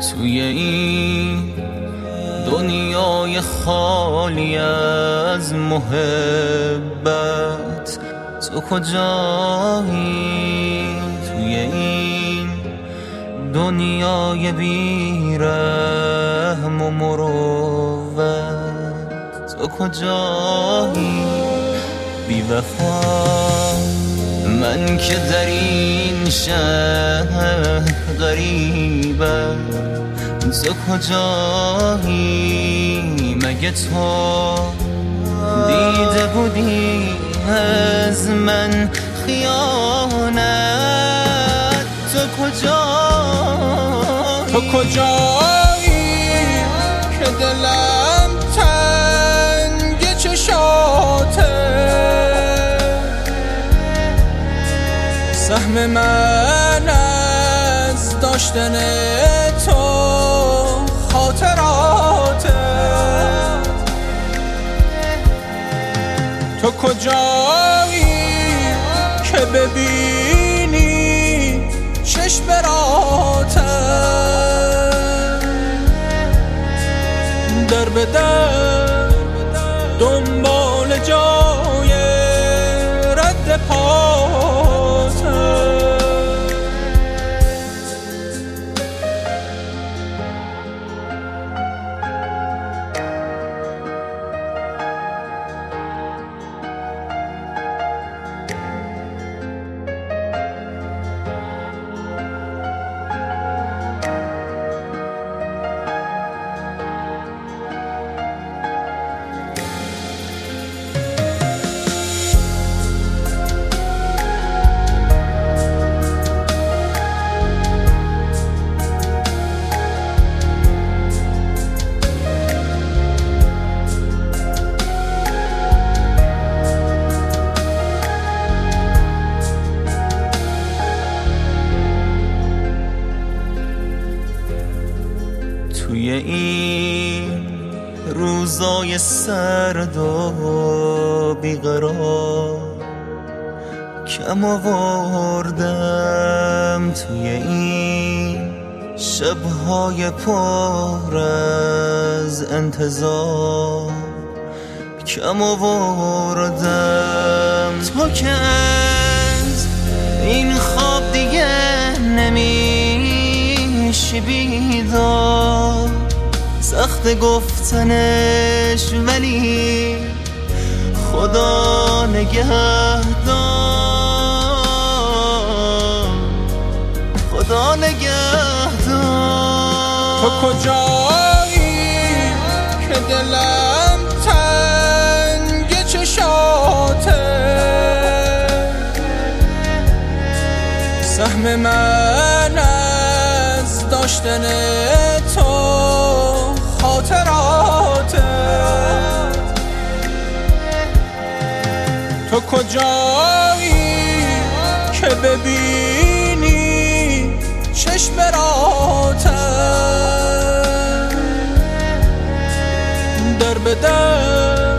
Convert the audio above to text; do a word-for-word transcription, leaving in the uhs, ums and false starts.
توی این دنیای خالی از محبت تو کجایی؟ توی این دنیای بی رحم و مروت تو کجایی؟ بی وفا من که در این شهر غریبم، تو کجایی؟ مگه تو دیده بودی از من خیانت؟ تو کجایی؟ تو کجایی که دلم تنگ چشاته؟ سهم من از داشتن تو خاطراته. تو کجایی که ببینی چشم براتم در به در دنبال جای رد پاتم. توی این روزای سرد و بیقرار کم آوردم، توی این شبهای پر از انتظار کم آوردم. تو که از این خواب دیگه نمیشی بیدار، سخت گفتنش ولی خدا نگهدار، خدا نگهدار. تو کجایی که دلم تنگ چشاته؟ سهم من از داشتن تو خاطراته. تو کجایی که ببینی چشم براتم در به در